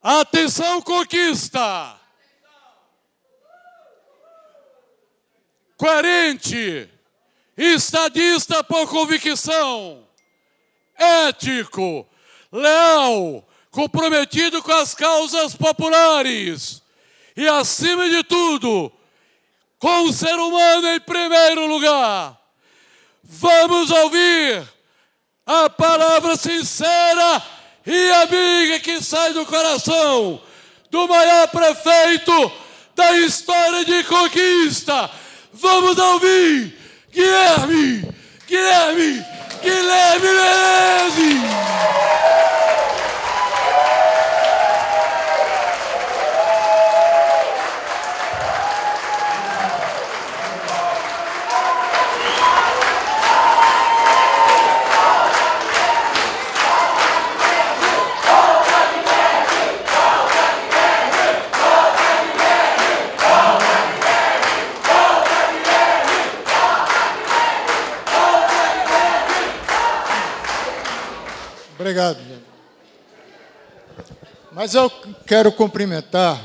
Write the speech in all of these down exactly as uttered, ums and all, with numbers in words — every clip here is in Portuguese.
Atenção, conquista! Coerente, estadista por convicção, ético, leal, comprometido com as causas populares e, acima de tudo, com o ser humano em primeiro lugar. Vamos ouvir a palavra sincera e amiga que sai do coração do maior prefeito da história de Conquista. Vamos ouvir Guilherme, Guilherme, Guilherme Menezes. Obrigado. Mas eu quero cumprimentar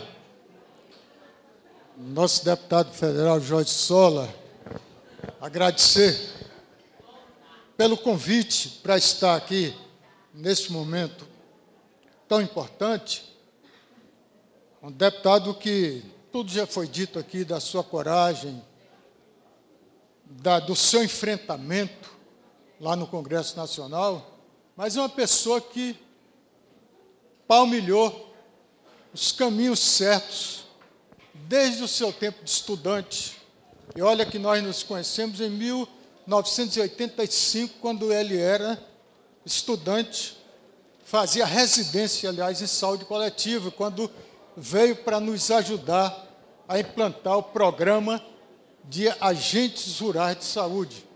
nosso deputado federal Jorge Sola, agradecer pelo convite para estar aqui nesse momento tão importante. Um deputado que tudo já foi dito aqui da sua coragem, da, do seu enfrentamento lá no Congresso Nacional, mas é uma pessoa que palmilhou os caminhos certos desde o seu tempo de estudante. E olha que nós nos conhecemos em mil novecentos e oitenta e cinco, quando ele era estudante, fazia residência, aliás, em saúde coletiva, quando veio para nos ajudar a implantar o programa de agentes rurais de saúde.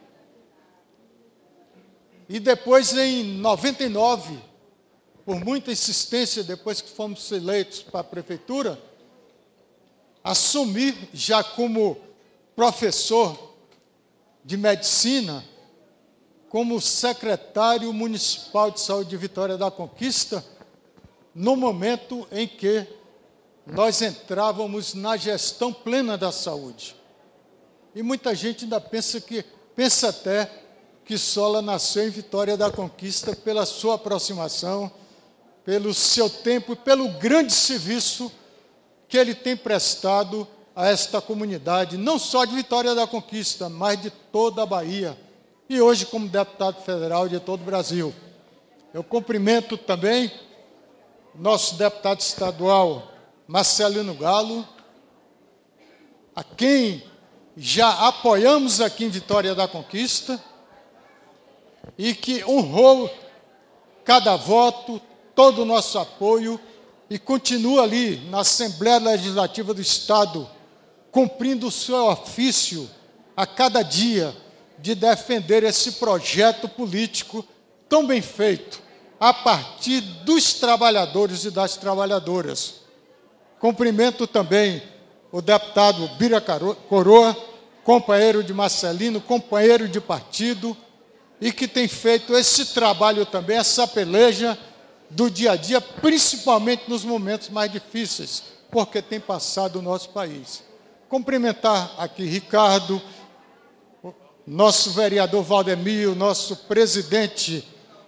E depois, em noventa e nove, por muita insistência, depois que fomos eleitos para a prefeitura, assumi, já como professor de medicina, como secretário municipal de saúde de Vitória da Conquista, no momento em que nós entrávamos na gestão plena da saúde. E muita gente ainda pensa que, pensa até que Sola nasceu em Vitória da Conquista pela sua aproximação, pelo seu tempo e pelo grande serviço que ele tem prestado a esta comunidade, não só de Vitória da Conquista, mas de toda a Bahia, e hoje como deputado federal de todo o Brasil. Eu cumprimento também nosso deputado estadual, Marcelino Galo, a quem já apoiamos aqui em Vitória da Conquista, e que honrou cada voto, todo o nosso apoio, e continua ali na Assembleia Legislativa do Estado, cumprindo o seu ofício a cada dia de defender esse projeto político tão bem feito, a partir dos trabalhadores e das trabalhadoras. Cumprimento também o deputado Bira Coroa, companheiro de Marcelino, companheiro de partido, e que tem feito esse trabalho também, essa peleja do dia a dia, principalmente nos momentos mais difíceis, porque tem passado o nosso país. Cumprimentar aqui Ricardo, nosso vereador Valdemir, nosso presidente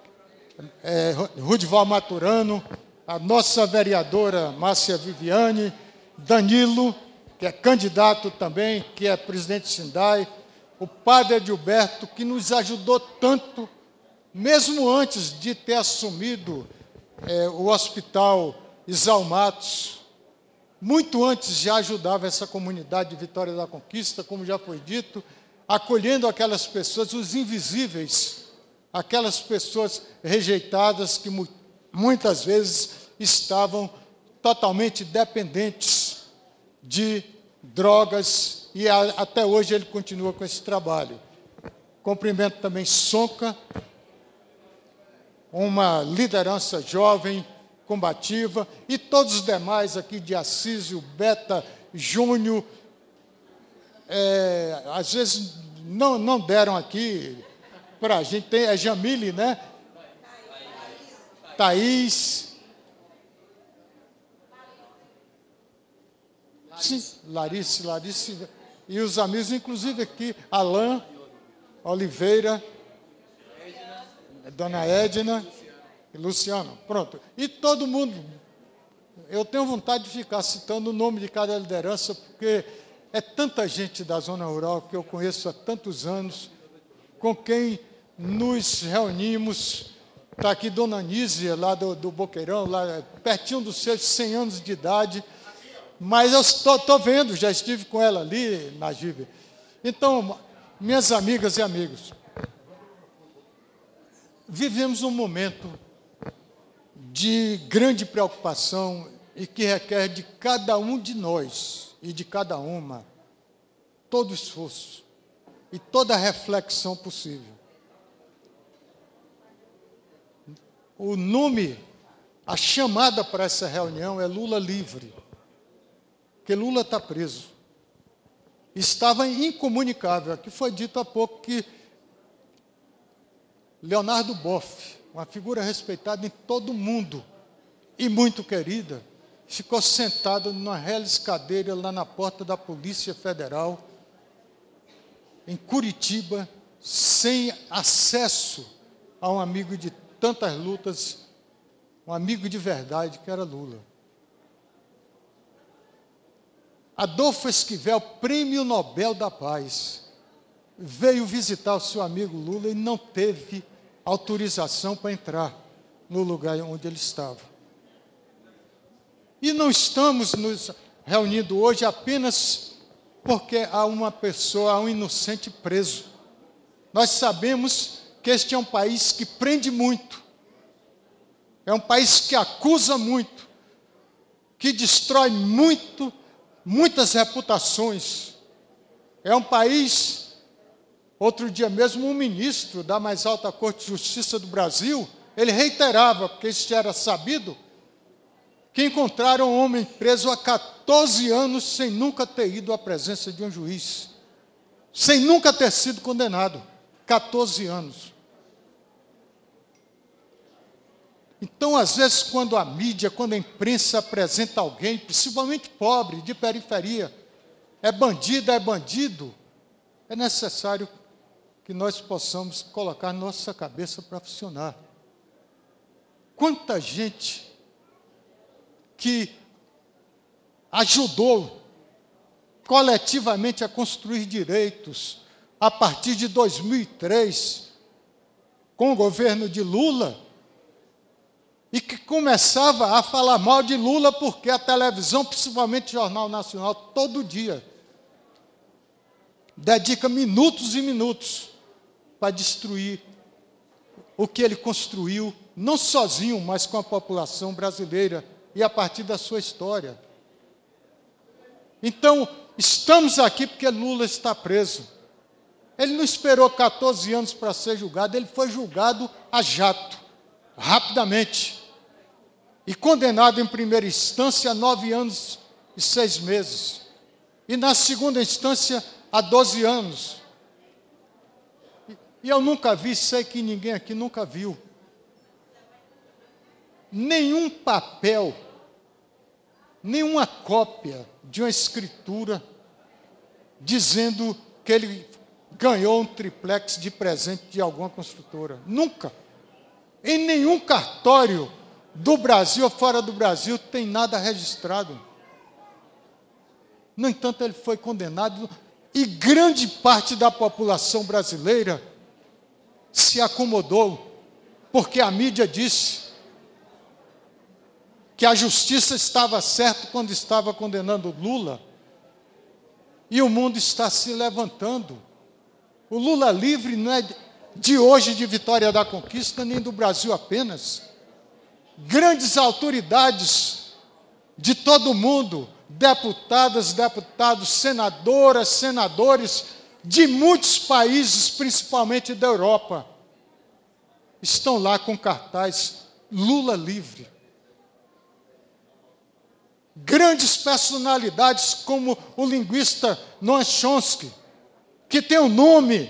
é, Rudival Maturano, a nossa vereadora Márcia Viviane, Danilo, que é candidato também, que é presidente do Sindai, o padre Edilberto, que nos ajudou tanto, mesmo antes de ter assumido é, o hospital Exalmatos, muito antes já ajudava essa comunidade de Vitória da Conquista, como já foi dito, acolhendo aquelas pessoas, os invisíveis, aquelas pessoas rejeitadas que mu muitas vezes estavam totalmente dependentes de drogas, e a, até hoje ele continua com esse trabalho. Cumprimento também Sonca, uma liderança jovem, combativa, e todos os demais aqui de Assísio, Beta, Júnior, é, às vezes não, não deram aqui para a gente, tem a Jamile, né? Thaís, Sim, Larice, Larice. E os amigos, inclusive aqui, Alain Oliveira, Dona Edna e Luciano. Pronto. E todo mundo. Eu tenho vontade de ficar citando o nome de cada liderança, porque é tanta gente da zona rural que eu conheço há tantos anos, com quem nos reunimos. Está aqui Dona Nízia, lá do, do Boqueirão, lá pertinho dos seus cem anos de idade. Mas eu estou vendo, já estive com ela ali, Najib. Então, minhas amigas e amigos, vivemos um momento de grande preocupação e que requer de cada um de nós e de cada uma todo esforço e toda a reflexão possível. O nome, a chamada para essa reunião é Lula livre, porque Lula está preso. Estava incomunicável. Aqui foi dito há pouco que Leonardo Boff, uma figura respeitada em todo o mundo e muito querida, ficou sentado numa reles cadeira lá na porta da Polícia Federal, em Curitiba, sem acesso a um amigo de tantas lutas, um amigo de verdade que era Lula. Adolfo Esquivel, Prêmio Nobel da Paz, veio visitar o seu amigo Lula e não teve autorização para entrar no lugar onde ele estava. E não estamos nos reunindo hoje apenas porque há uma pessoa, há um inocente preso. Nós sabemos que este é um país que prende muito, é um país que acusa muito, que destrói muito, muitas reputações. É um país, outro dia mesmo, um ministro da mais alta Corte de Justiça do Brasil, ele reiterava, porque isso já era sabido, que encontraram um homem preso há quatorze anos sem nunca ter ido à presença de um juiz, sem nunca ter sido condenado. quatorze anos. Então, às vezes, quando a mídia, quando a imprensa apresenta alguém, principalmente pobre, de periferia, é bandido, é bandido, é necessário que nós possamos colocar nossa cabeça para funcionar. Quanta gente que ajudou coletivamente a construir direitos a partir de dois mil e três, com o governo de Lula, e que começava a falar mal de Lula porque a televisão, principalmente o Jornal Nacional, todo dia dedica minutos e minutos para destruir o que ele construiu, não sozinho, mas com a população brasileira e a partir da sua história. Então, estamos aqui porque Lula está preso. Ele não esperou quatorze anos para ser julgado, ele foi julgado a jato, rapidamente, e condenado em primeira instância a nove anos e seis meses, e na segunda instância a doze anos. E eu nunca vi, sei que ninguém aqui nunca viu, nenhum papel, nenhuma cópia de uma escritura dizendo que ele ganhou um triplex de presente de alguma construtora. Nunca. Em nenhum cartório do Brasil ou fora do Brasil tem nada registrado. No entanto, ele foi condenado e grande parte da população brasileira se acomodou, porque a mídia disse que a justiça estava certa quando estava condenando Lula, e o mundo está se levantando. O Lula livre não é de hoje, de Vitória da Conquista, nem do Brasil apenas. Grandes autoridades de todo o mundo, deputadas, deputados, senadoras, senadores, de muitos países, principalmente da Europa, estão lá com cartaz Lula livre. Grandes personalidades como o linguista Noam Chomsky, que tem um nome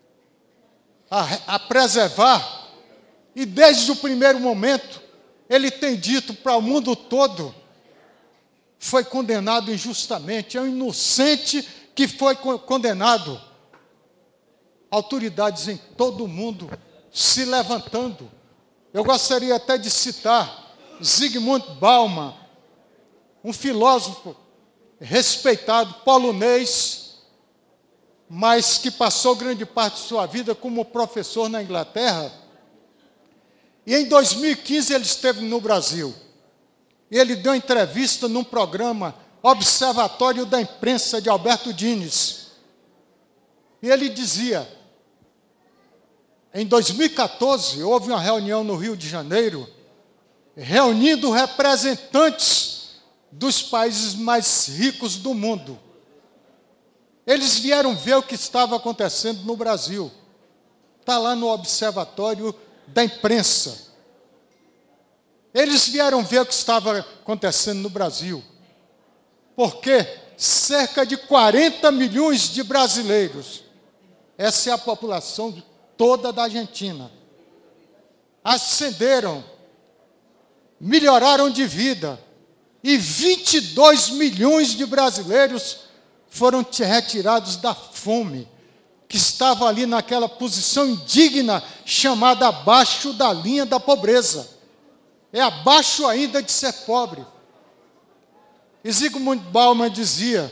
a, a preservar, e desde o primeiro momento ele tem dito para o mundo todo foi condenado injustamente, é um inocente que foi condenado. Autoridades em todo o mundo se levantando. Eu gostaria até de citar Zygmunt Bauman, um filósofo respeitado, polonês, mas que passou grande parte de sua vida como professor na Inglaterra. E em dois mil e quinze ele esteve no Brasil. E ele deu entrevista num programa Observatório da Imprensa de Alberto Dines. E ele dizia, em dois mil e quatorze, houve uma reunião no Rio de Janeiro, reunindo representantes dos países mais ricos do mundo. Eles vieram ver o que estava acontecendo no Brasil. Está lá no Observatório da Imprensa. Eles vieram ver o que estava acontecendo no Brasil. Porque cerca de quarenta milhões de brasileiros, essa é a população toda da Argentina, ascenderam, melhoraram de vida, e vinte e dois milhões de brasileiros foram retirados da fome, que estava ali naquela posição indigna, chamada abaixo da linha da pobreza. É abaixo ainda de ser pobre. E Zygmunt Bauman dizia,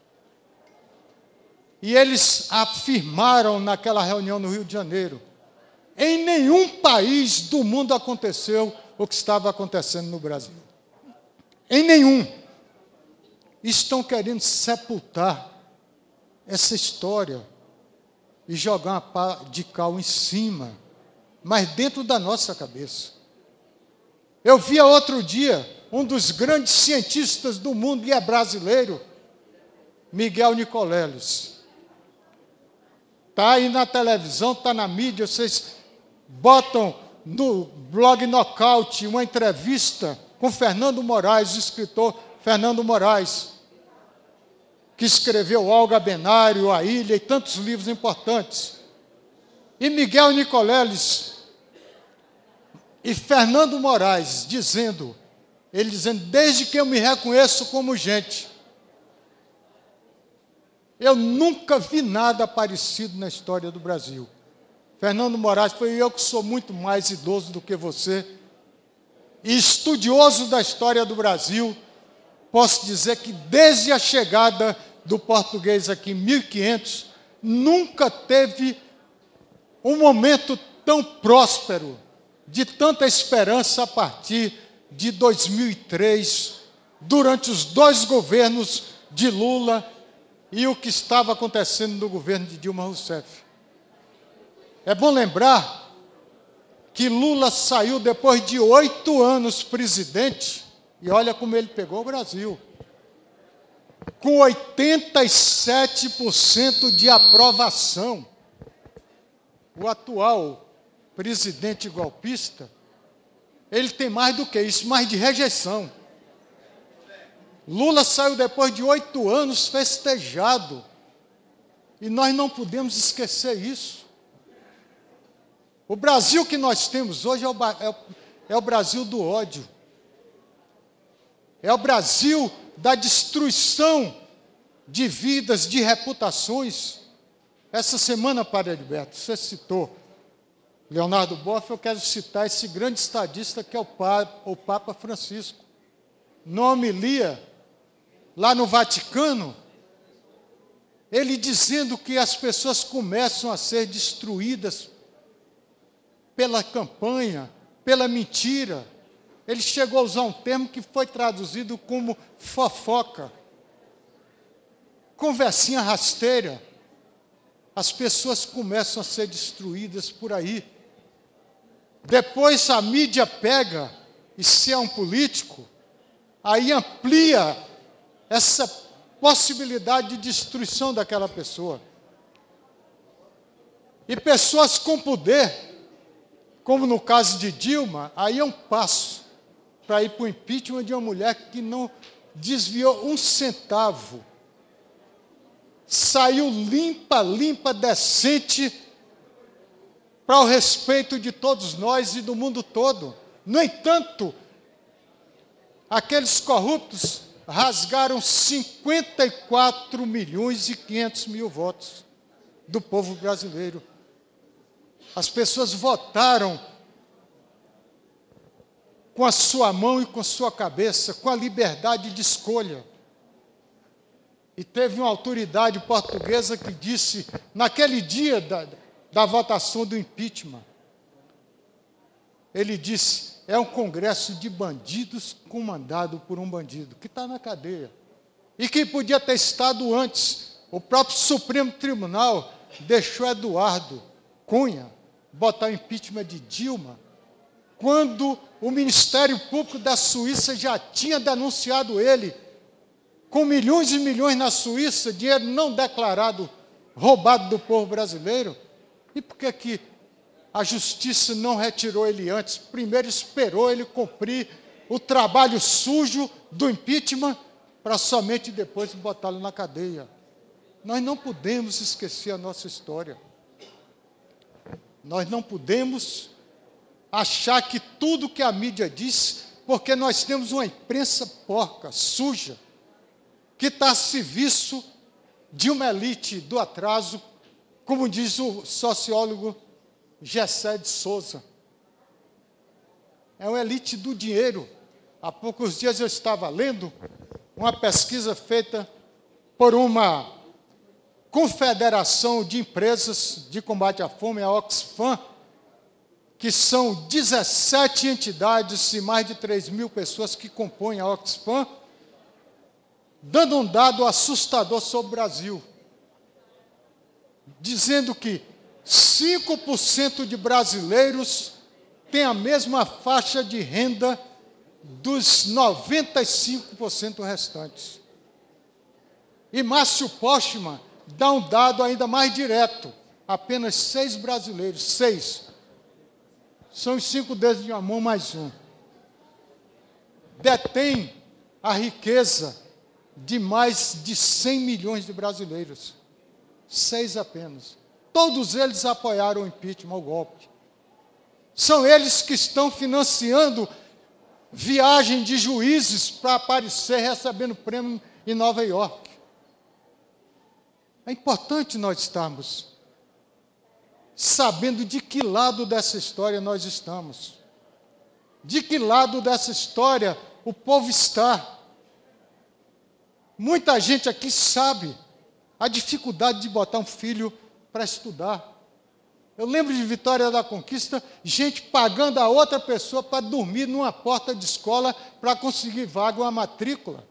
e eles afirmaram naquela reunião no Rio de Janeiro, em nenhum país do mundo aconteceu o que estava acontecendo no Brasil. Em nenhum. Estão querendo sepultar essa história e jogar uma pá de cal em cima, mas dentro da nossa cabeça. Eu via outro dia um dos grandes cientistas do mundo, e é brasileiro, Miguel Nicoleles. Está aí na televisão, está na mídia, vocês botam no blog Nocaute uma entrevista com Fernando Moraes, o escritor Fernando Moraes, que escreveu Olga Benário, A Ilha e tantos livros importantes. E Miguel Nicoleles e Fernando Moraes dizendo, ele dizendo, desde que eu me reconheço como gente, eu nunca vi nada parecido na história do Brasil. Fernando Moraes foi eu que sou muito mais idoso do que você, e estudioso da história do Brasil, posso dizer que desde a chegada do português aqui em mil e quinhentos, nunca teve um momento tão próspero, de tanta esperança a partir de dois mil e três, durante os dois governos de Lula e o que estava acontecendo no governo de Dilma Rousseff. É bom lembrar que Lula saiu depois de oito anos presidente, e olha como ele pegou o Brasil, com oitenta e sete por cento de aprovação. O atual presidente golpista, ele tem mais do que isso, mais de rejeição. Lula saiu depois de oito anos festejado, e nós não podemos esquecer isso. O Brasil que nós temos hoje é o, é o, é o Brasil do ódio. É o Brasil da destruição de vidas, de reputações. Essa semana, Padre Heriberto, você citou Leonardo Boff, eu quero citar esse grande estadista que é o Papa, o Papa Francisco. Numa homilia, lá no Vaticano, ele dizendo que as pessoas começam a ser destruídas pela campanha, pela mentira. Ele chegou a usar um termo que foi traduzido como fofoca, conversinha rasteira. As pessoas começam a ser destruídas por aí. Depois a mídia pega, e se é um político, aí amplia essa possibilidade de destruição daquela pessoa. E pessoas com poder, como no caso de Dilma, aí é um passo para ir para o impeachment de uma mulher que não desviou um centavo. Saiu limpa, limpa, decente, para o respeito de todos nós e do mundo todo. No entanto, aqueles corruptos rasgaram cinquenta e quatro milhões e quinhentos mil votos do povo brasileiro. As pessoas votaram com a sua mão e com a sua cabeça, com a liberdade de escolha. E teve uma autoridade portuguesa que disse, naquele dia da, da votação do impeachment, ele disse, é um congresso de bandidos comandado por um bandido, que está na cadeia. E que podia ter estado antes. O próprio Supremo Tribunal deixou Eduardo Cunha botar o impeachment de Dilma, quando o Ministério Público da Suíça já tinha denunciado ele, com milhões e milhões na Suíça, dinheiro não declarado, roubado do povo brasileiro. E por que que a justiça não retirou ele antes? Primeiro esperou ele cumprir o trabalho sujo do impeachment, para somente depois botá-lo na cadeia. Nós não podemos esquecer a nossa história. Nós não podemos achar que tudo que a mídia diz, porque nós temos uma imprensa porca, suja, que está a serviço de uma elite do atraso, como diz o sociólogo Gessé de Souza. É uma elite do dinheiro. Há poucos dias eu estava lendo uma pesquisa feita por uma confederação de empresas de combate à fome, a Oxfam, que são dezessete entidades e mais de três mil pessoas que compõem a Oxfam, dando um dado assustador sobre o Brasil, dizendo que cinco por cento de brasileiros têm a mesma faixa de renda dos noventa e cinco por cento restantes. E Márcio Postman dá um dado ainda mais direto, apenas seis brasileiros, seis, são os cinco dedos de uma mão mais um, detém a riqueza de mais de cem milhões de brasileiros. Seis apenas. Todos eles apoiaram o impeachment, o golpe. São eles que estão financiando viagem de juízes para aparecer recebendo prêmio em Nova York. É importante nós estarmos sabendo de que lado dessa história nós estamos. De que lado dessa história o povo está. Muita gente aqui sabe a dificuldade de botar um filho para estudar. Eu lembro de Vitória da Conquista, gente pagando a outra pessoa para dormir numa porta de escola para conseguir vaga, uma matrícula.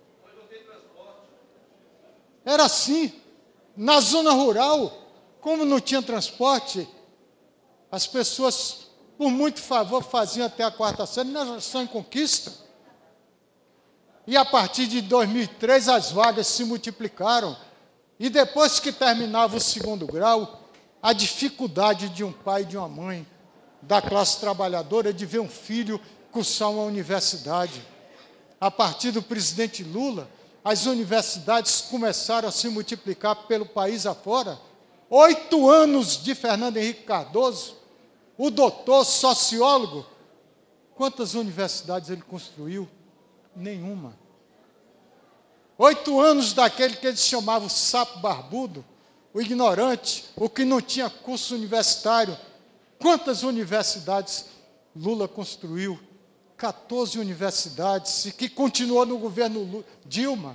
Era assim. Na zona rural, como não tinha transporte, as pessoas, por muito favor, faziam até a quarta série na geração em Conquista. E a partir de dois mil e três, as vagas se multiplicaram. E depois que terminava o segundo grau, a dificuldade de um pai e de uma mãe da classe trabalhadora de ver um filho cursar uma universidade. A partir do presidente Lula, as universidades começaram a se multiplicar pelo país afora. Oito anos de Fernando Henrique Cardoso, o doutor sociólogo, quantas universidades ele construiu? Nenhuma. Oito anos daquele que eles chamavam sapo barbudo, o ignorante, o que não tinha curso universitário. Quantas universidades Lula construiu? quatorze universidades, e que continuou no governo Dilma.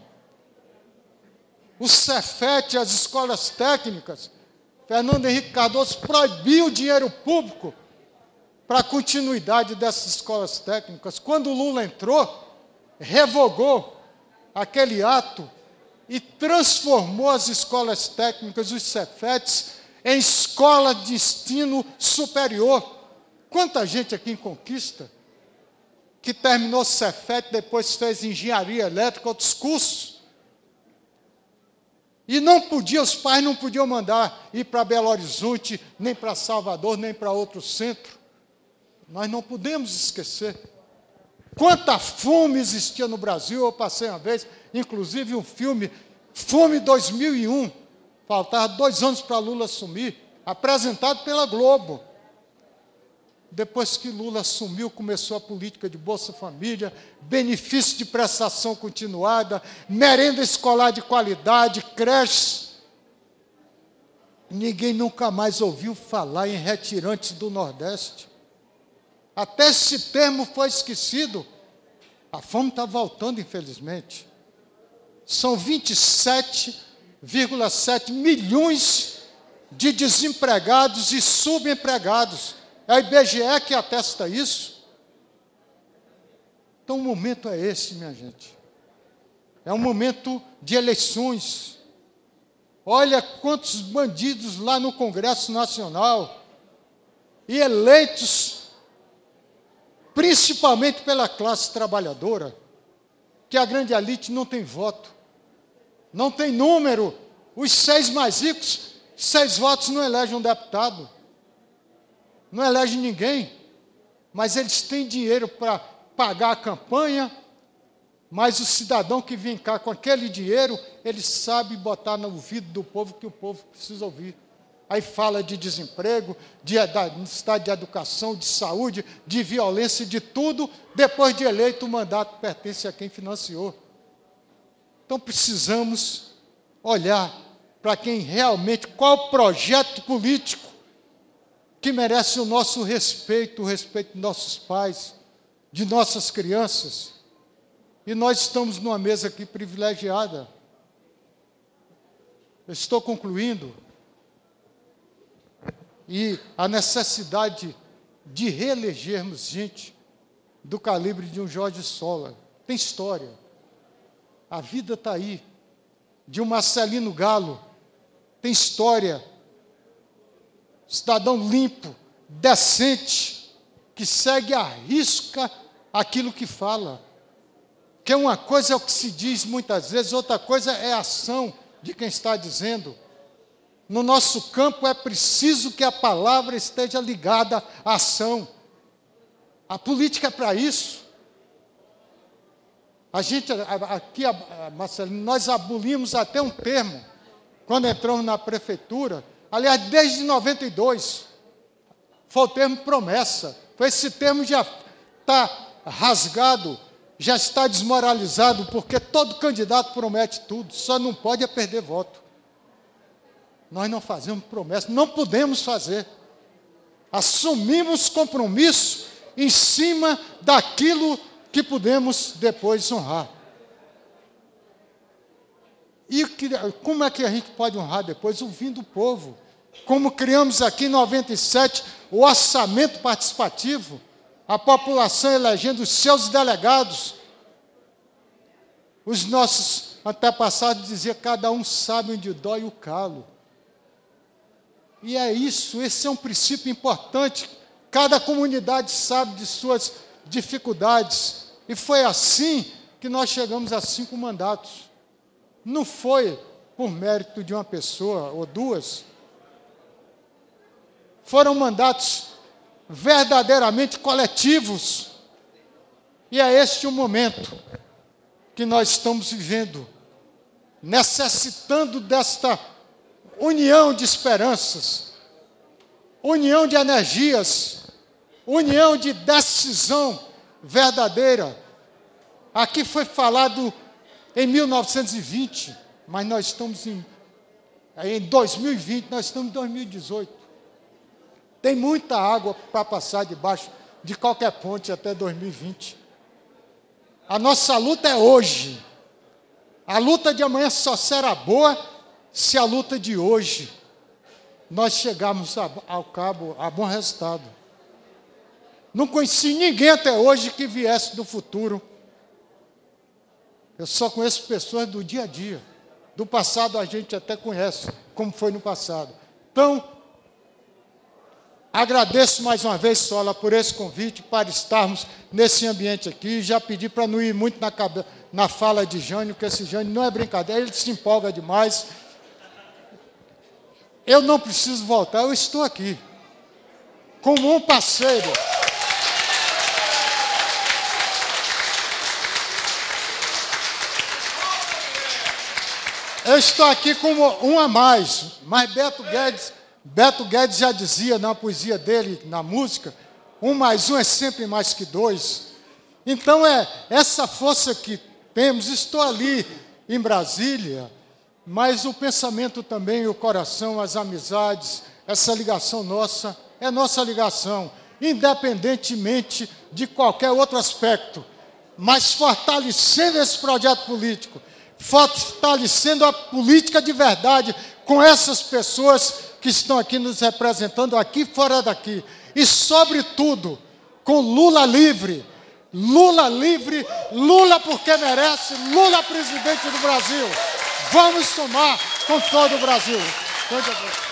O Cefet, as escolas técnicas, Fernando Henrique Cardoso proibiu o dinheiro público para a continuidade dessas escolas técnicas. Quando Lula entrou, revogou aquele ato e transformou as escolas técnicas, os Cefetes, em escola de ensino superior. Quanta gente aqui em Conquista que terminou o Cefet, depois fez engenharia elétrica, outros cursos. E não podia, os pais não podiam mandar ir para Belo Horizonte, nem para Salvador, nem para outro centro. Nós não podemos esquecer. Quanta fome existia no Brasil. Eu passei uma vez, inclusive, um filme, Fome dois mil e um, faltava dois anos para Lula assumir, apresentado pela Globo. Depois que Lula assumiu, começou a política de Bolsa Família, benefício de prestação continuada, merenda escolar de qualidade, creche. Ninguém nunca mais ouviu falar em retirantes do Nordeste. Até esse termo foi esquecido. A fome está voltando, infelizmente. São vinte e sete vírgula sete milhões de desempregados e subempregados. É a I B G E que atesta isso. Então, o momento é esse, minha gente. É um momento de eleições. Olha quantos bandidos lá no Congresso Nacional, e eleitos principalmente pela classe trabalhadora, que a grande elite não tem voto, não tem número. Os seis mais ricos, seis votos não elegem um deputado, não elegem ninguém, mas eles têm dinheiro para pagar a campanha, mas o cidadão que vem cá com aquele dinheiro, ele sabe botar no ouvido do povo que o povo precisa ouvir. Aí fala de desemprego, de necessidade de educação, de saúde, de violência, de tudo. Depois de eleito, o mandato pertence a quem financiou. Então precisamos olhar para quem realmente, qual projeto político que merece o nosso respeito, o respeito de nossos pais, de nossas crianças. E nós estamos numa mesa aqui privilegiada. Eu estou concluindo. E a necessidade de reelegermos gente do calibre de um Jorge Sola. Tem história. A vida está aí. De um Marcelino Galo. Tem história. Cidadão limpo, decente, que segue à risca aquilo que fala. Que uma coisa é o que se diz muitas vezes, outra coisa é a ação de quem está dizendo. No nosso campo é preciso que a palavra esteja ligada à ação. A política é para isso. A gente, aqui, Marcelino, nós abolimos até um termo, quando entramos na prefeitura, aliás, desde noventa e dois, foi o termo promessa. Esse termo já está rasgado, já está desmoralizado, porque todo candidato promete tudo, só não pode é perder voto. Nós não fazemos promessa, não podemos fazer. Assumimos compromisso em cima daquilo que podemos depois honrar. E como é que a gente pode honrar depois? Ouvindo o povo. Como criamos aqui em noventa e sete o orçamento participativo, a população elegendo os seus delegados. Os nossos antepassados diziam, cada um sabe onde dói o calo. E é isso, esse é um princípio importante. Cada comunidade sabe de suas dificuldades. E foi assim que nós chegamos a cinco mandatos. Não foi por mérito de uma pessoa ou duas. Foram mandatos verdadeiramente coletivos. E é este o momento que nós estamos vivendo, necessitando desta união de esperanças, união de energias, união de decisão verdadeira. Aqui foi falado em mil novecentos e vinte, mas nós estamos em, em dois mil e vinte, nós estamos em dois mil e dezoito. Tem muita água para passar debaixo de qualquer ponte até dois mil e vinte. A nossa luta é hoje. A luta de amanhã só será boa se a luta de hoje nós chegarmos a, ao cabo a bom resultado. Não conheci ninguém até hoje que viesse do futuro. Eu só conheço pessoas do dia a dia. Do passado a gente até conhece, como foi no passado. Então, agradeço mais uma vez, Sola, por esse convite, para estarmos nesse ambiente aqui. Já pedi para não ir muito na, na fala de Jânio, porque esse Jânio não é brincadeira, ele se empolga demais. Eu não preciso voltar, eu estou aqui, como um parceiro. Eu estou aqui como um a mais, mas Beto Guedes, Beto Guedes já dizia na poesia dele, na música, Um mais um é sempre mais que dois. Então, é essa força que temos. Estou ali em Brasília, mas o pensamento também, o coração, as amizades, essa ligação nossa, é nossa ligação, independentemente de qualquer outro aspecto, mas fortalecendo esse projeto político, fortalecendo a política de verdade com essas pessoas que estão aqui nos representando, aqui e fora daqui, e, sobretudo, com Lula livre, Lula livre, Lula porque merece, Lula presidente do Brasil. Vamos somar com todo o Brasil. Grande abraço.